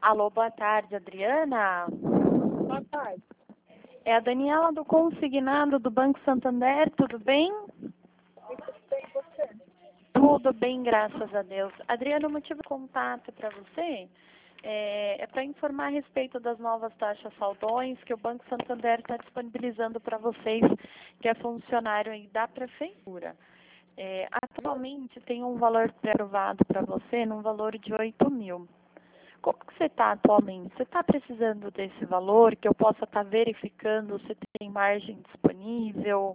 Alô, boa tarde, Adriana. Boa tarde. É a Daniela do Consignado do Banco Santander, tudo bem? Tudo bem, graças a Deus. Adriana, o motivo de contato para você é para informar a respeito das novas taxas saldões que o Banco Santander está disponibilizando para vocês, que é funcionário aí da Prefeitura. Atualmente tem um valor pré-aprovado para você, num valor de 8.000. Como que você está atualmente? Você está precisando desse valor, que eu possa estar verificando se tem margem disponível,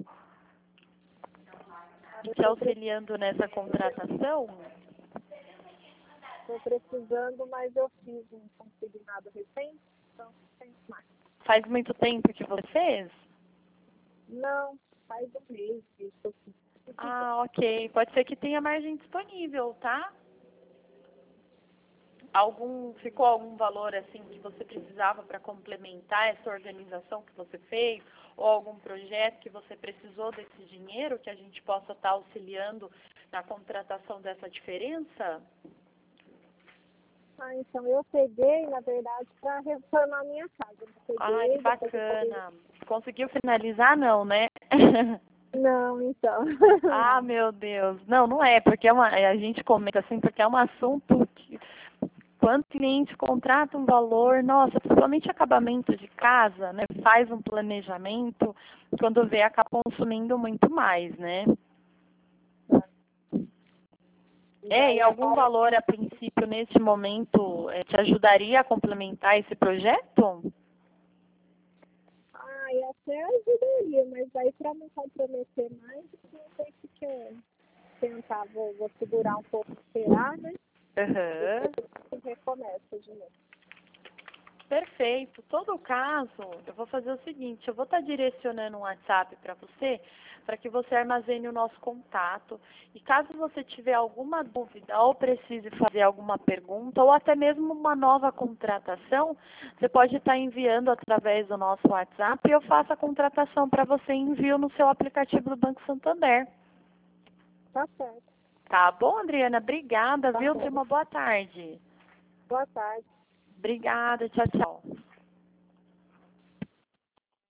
te auxiliando nessa contratação? Estou precisando, mas eu fiz um consignado recente, então não tem mais. Faz muito tempo que você fez? Não, faz um mês que eu fiz. Ah, ok. Pode ser que tenha margem disponível, tá? Ficou algum valor assim que você precisava para complementar essa organização que você fez? Ou algum projeto que você precisou desse dinheiro que a gente possa estar auxiliando na contratação dessa diferença? Ah, então eu peguei, na verdade, para reformar minha casa. Eu peguei, Ah, que bacana. Conseguiu finalizar, não, né? Não, então. Ah, meu Deus. Não, não é, porque a gente comenta assim, porque é um assunto que quando o cliente contrata um valor, nossa, principalmente acabamento de casa, né? Faz um planejamento, quando vê, acaba consumindo muito mais, né? E algum valor a princípio, neste momento, te ajudaria a complementar esse projeto? Ah, e até ajudaria, mas aí para não comprometer mais, não sei se quer tentar, vou segurar um pouco, esperar, né? Aham. E recomeça de novo. Perfeito. Todo caso, eu vou fazer o seguinte, eu vou estar direcionando um WhatsApp para você, para que você armazene o nosso contato. E caso você tiver alguma dúvida ou precise fazer alguma pergunta, ou até mesmo uma nova contratação, você pode estar enviando através do nosso WhatsApp e eu faço a contratação para você e envio no seu aplicativo do Banco Santander. Tá certo. Tá bom, Adriana? Obrigada, Tá viu? bom. Tenha uma boa tarde. Boa tarde. Obrigada, tchau, tchau.